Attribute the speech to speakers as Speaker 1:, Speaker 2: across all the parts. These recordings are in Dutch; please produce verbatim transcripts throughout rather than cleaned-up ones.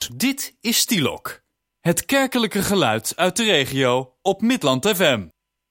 Speaker 1: Dit is Stielok, het kerkelijke geluid uit de regio op Midland F M.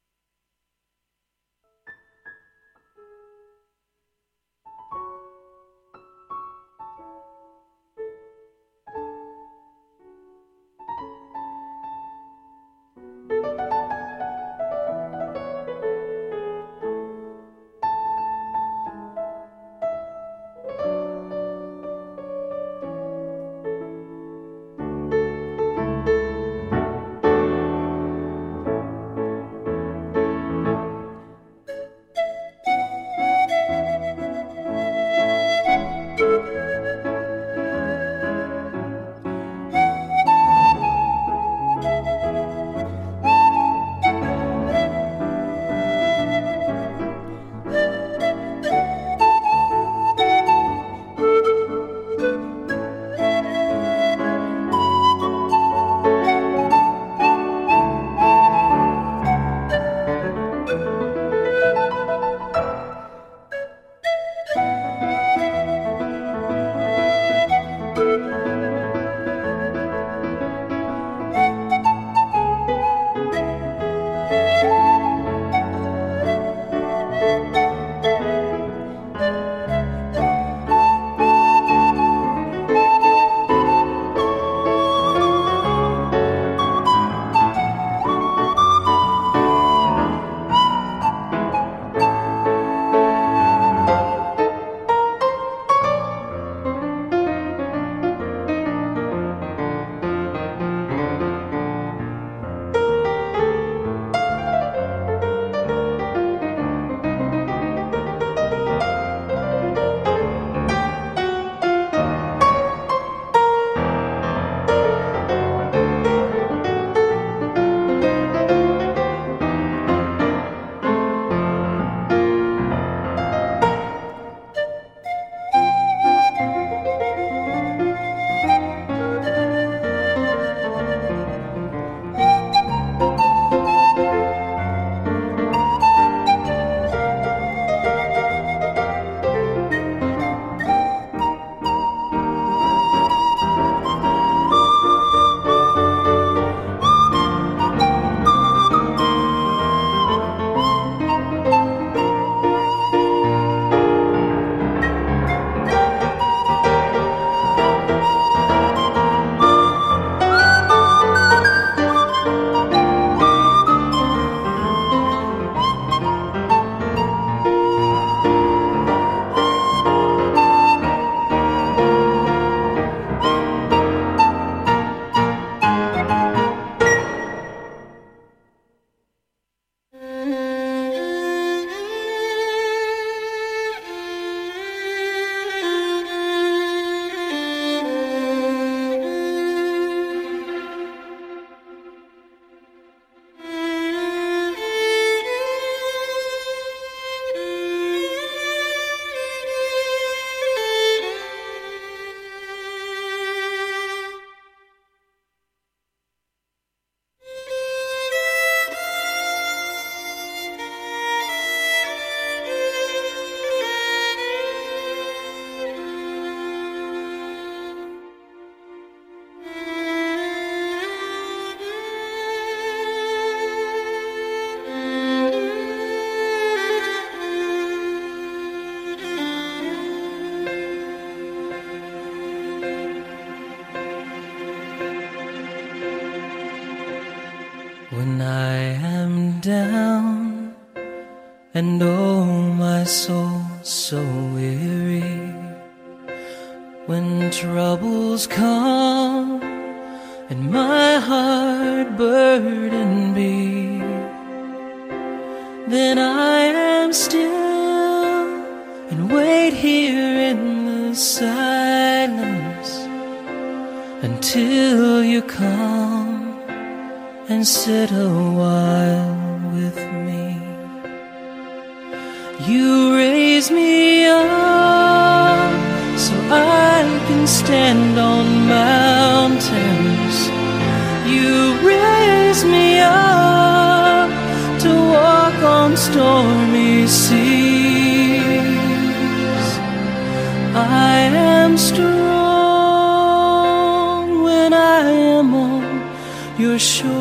Speaker 2: When I am down and oh my soul so weary, when troubles come and my heart burden be, then I am still and wait here in the silence until you come and sit a while with me. You raise me up so I can stand on mountains. You raise me up to walk on stormy seas. I am strong when your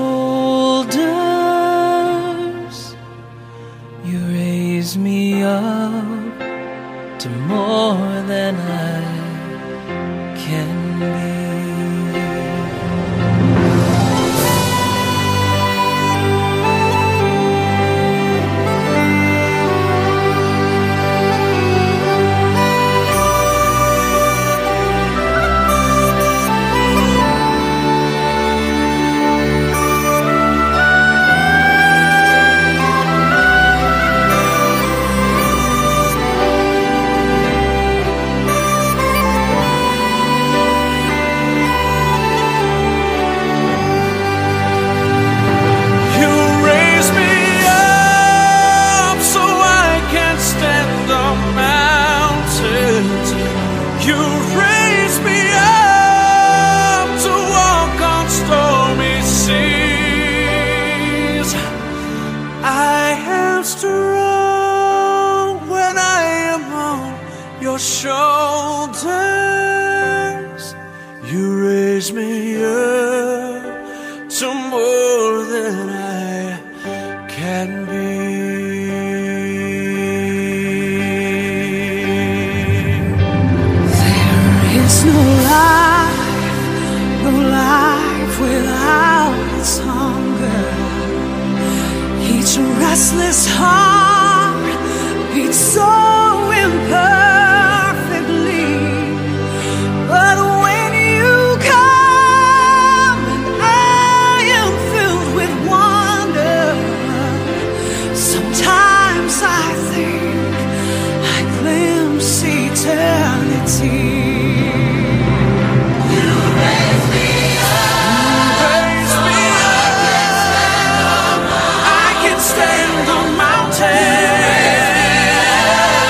Speaker 2: shoulders. You raise me up to more than I can be. Shoulders, you raise me up to more than I can be. There is no life, no life without its hunger. Each restless heart beats so imperfect.
Speaker 3: Stand on mountains.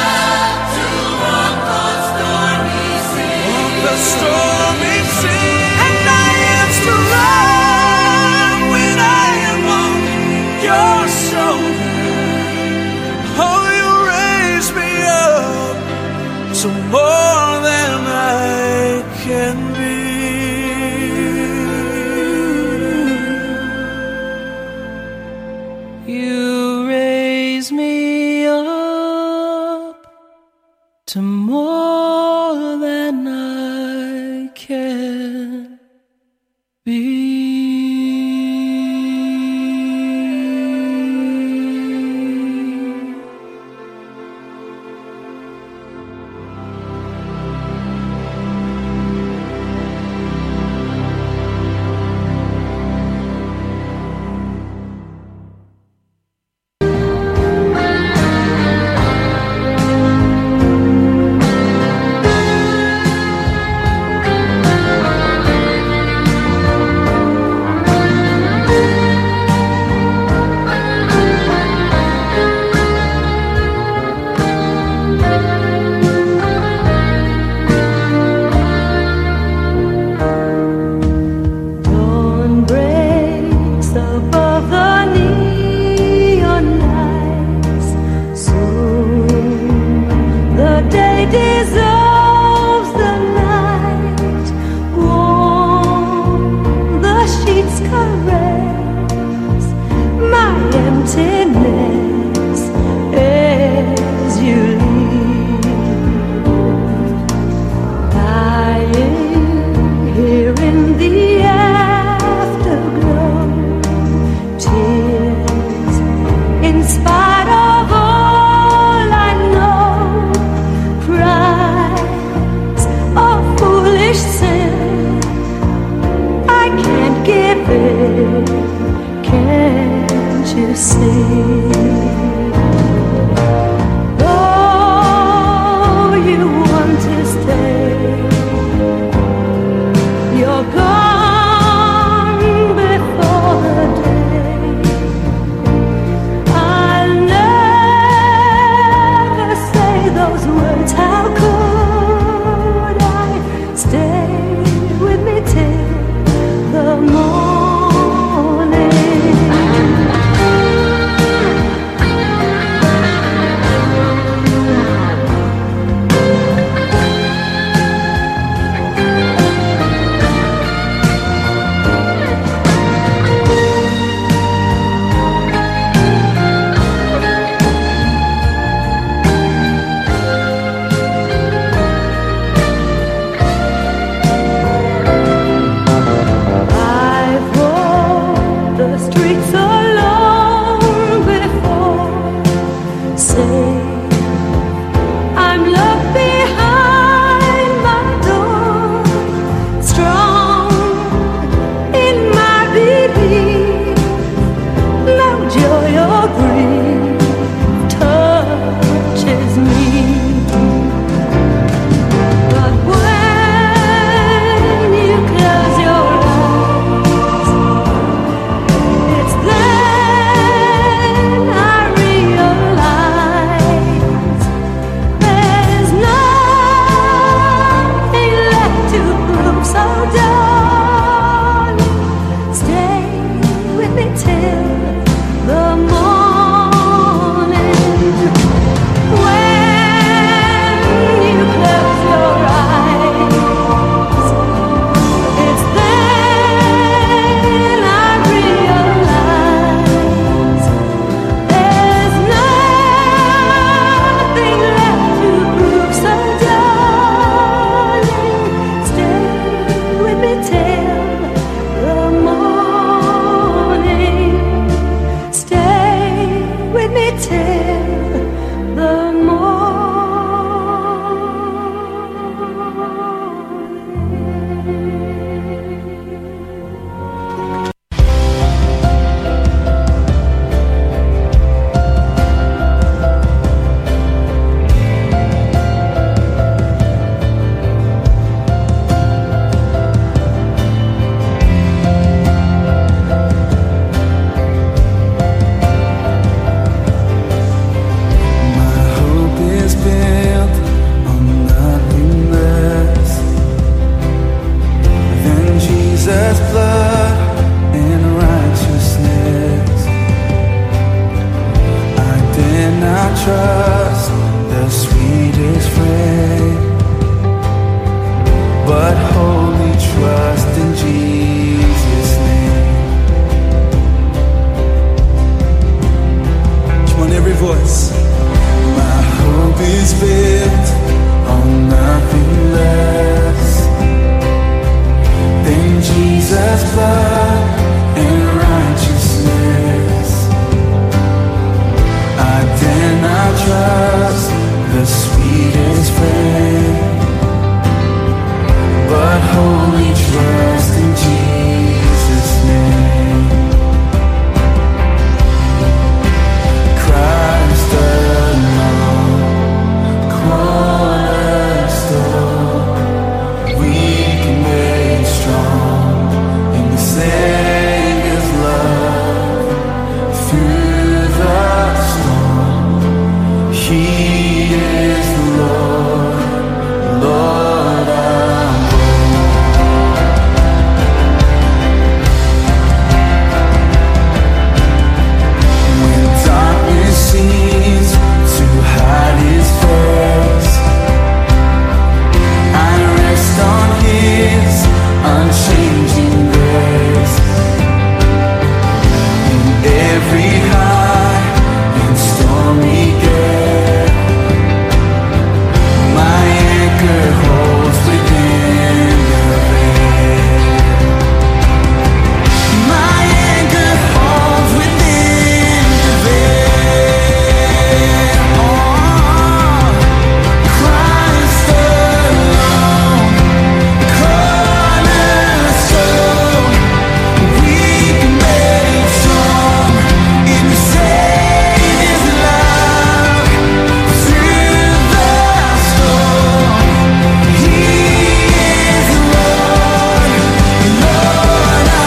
Speaker 3: Jesus' blood and righteousness. I dare not trust the sweetest friend, but wholly trust in Jesus' name. Come on, every voice. My hope is built on nothing less than Jesus' blood and righteousness. I dare not trust the sweetest friend, but wholly trust in Jesus' name. Christ alone, cornerstone, weak and made strong in the Savior's love. Through the storm, He is the Lord, Lord of when darkness seems to hide His face, I rest on His unchanging grace. In every high and stormy gale, my anchor holds within the veil. My anchor holds within the veil. Oh, Christ alone, cornerstone, weak and made strong in the Savior's love. Through the storm, He is Lord, Lord of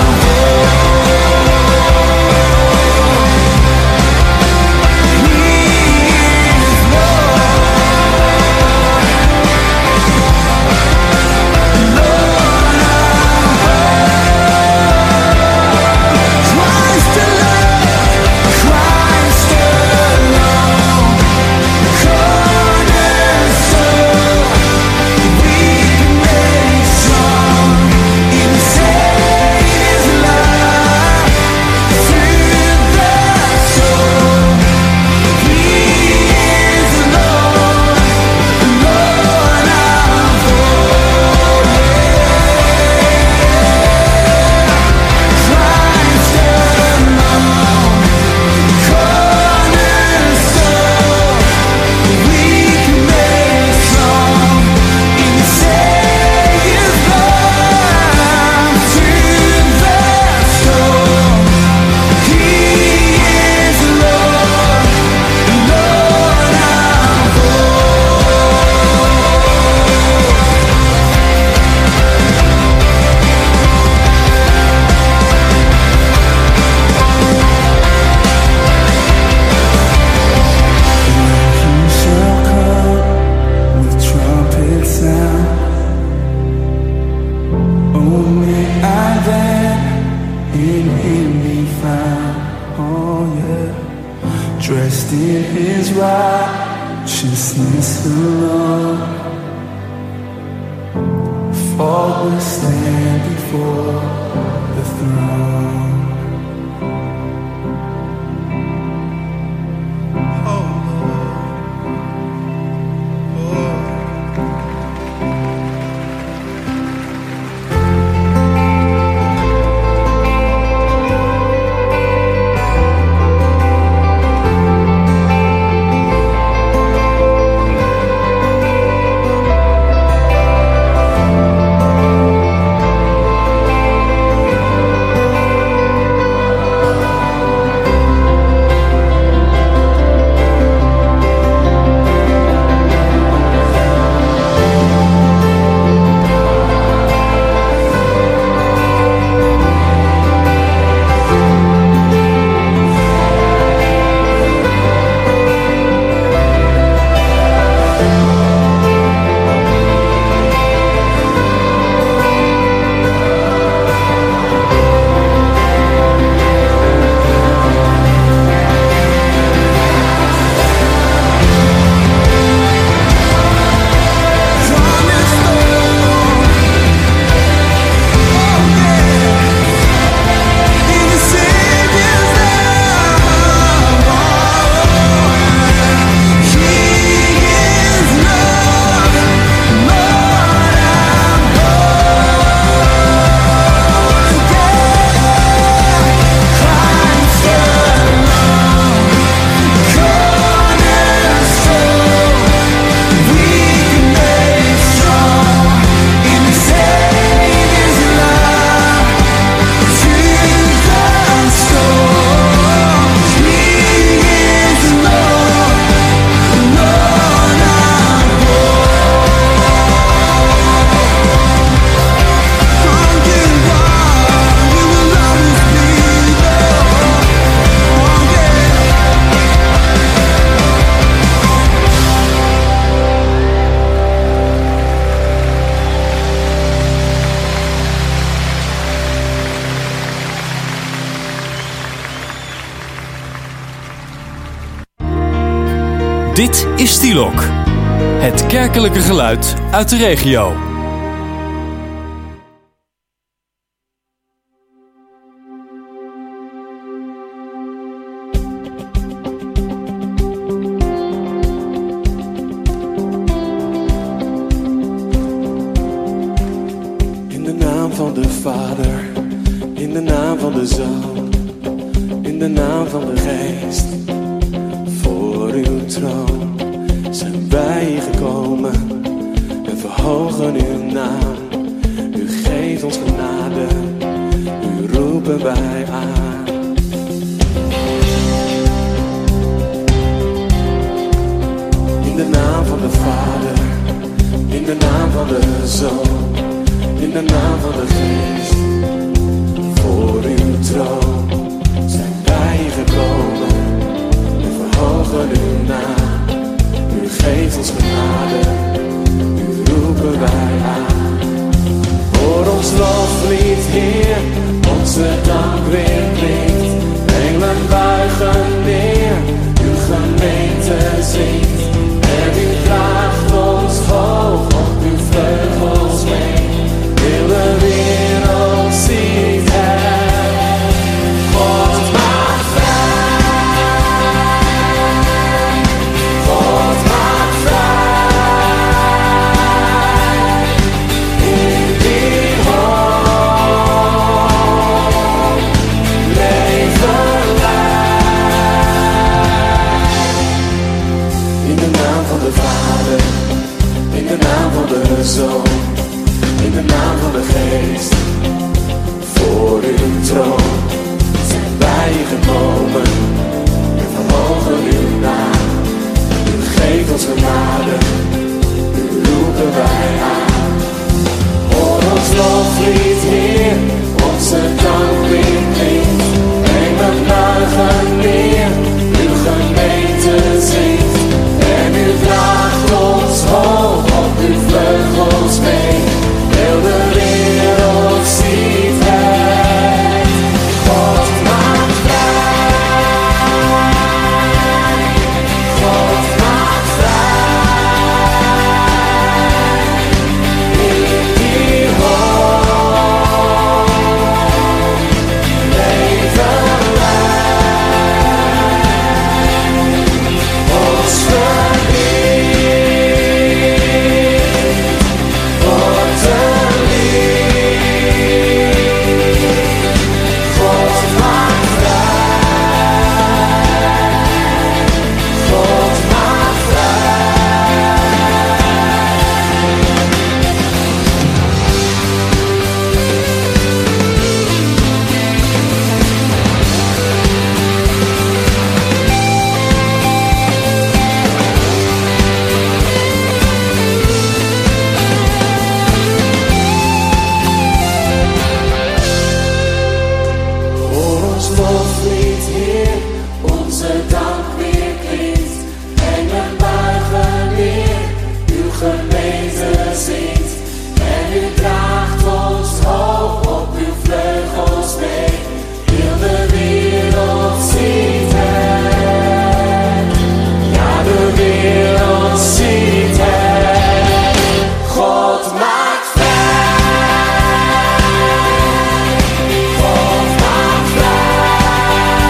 Speaker 3: Christ alone, Christ alone, cornerstone, weak and made strong in the Savior's love. Through the storm, He is Lord, Lord of Christ alone, cornerstone, weak and made strong in the Savior's love. Through the storm, He is Lord, Lord of He shall come with trumpet sound. Oh, may I then in Him be found. Oh, yeah. Dressed in His righteousness alone, faultless stand before the throne. Oh, Lord.
Speaker 1: Dit is Stielok, het kerkelijke geluid uit de regio.
Speaker 3: In de naam van de Vader, in de naam van de Zoon, in de naam van de Geest. Voor uw troon zijn wij gekomen en verhogen uw naam. U geeft ons genade, u roepen wij aan. In de naam van de Vader, in de naam van de Zoon, in de naam van de Geest. Voor uw troon zijn wij gekomen en verhogen uw naam. U geeft ons genade, u roepen wij aan. Hoor ons loflied, Heer, onze dank weer klinkt. Engelen buigen neer, uw gemeente zingt. En u draagt ons hoog op uw vleugels mee. Heel de wereld ziet het. God maakt vrij. God maakt vrij. In die hoop leven wij. In de naam van de Vader, in de naam van de Zoon, in de naam van de Geest. Voor uw troon zijn wij gekomen en verhogen uw naam. U geeft ons genade, u roepen wij aan. Hoor ons loflied, Heer, onze dank weer klinkt. Engelen buigen neer, uw gemeente zingt. En u draagt ons hoog op uw vleugels mee. Heel de wereld ziet het. God maakt vrij. God maakt vrij. In die hoop leven wij. Ons verdriet wordt een lied. God maakt vrij. God maakt Hoor ons loflied, Heer, onze dank weer klinkt. Engelen buigen neer, uw gemeente zingt. En u draagt ons hoog op uw vleugels mee. Heel de wereld ziet het. Ja, de wereld ziet het. God maakt vrij. God maakt vrij.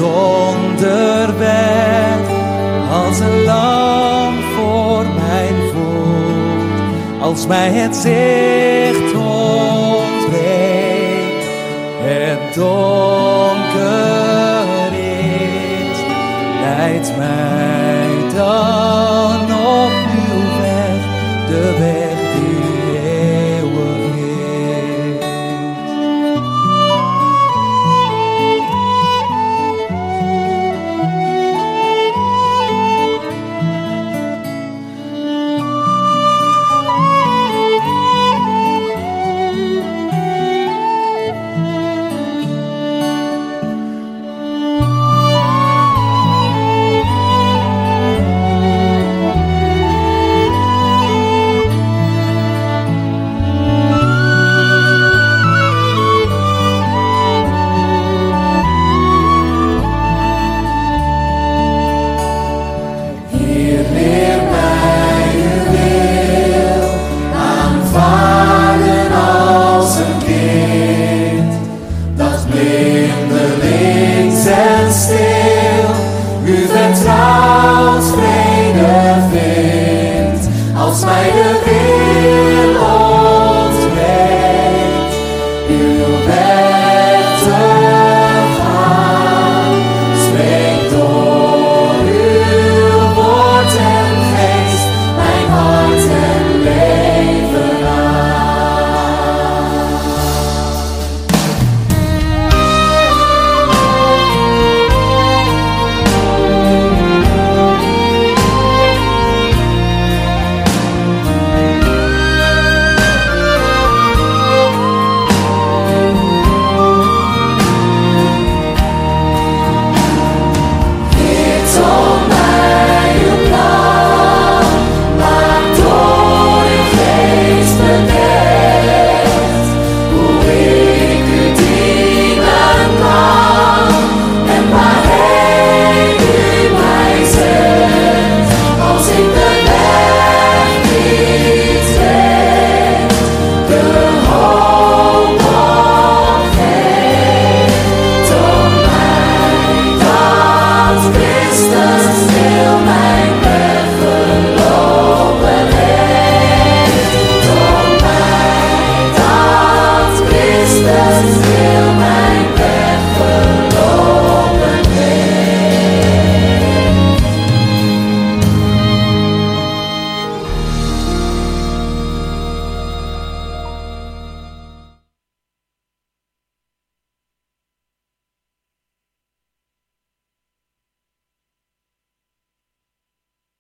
Speaker 2: donderweg als een lam voor mijn voet, als mij het zicht ontbreekt, het donker is, leidt mij dan opnieuw weg, de weg die eeuwig is.
Speaker 3: Als mij de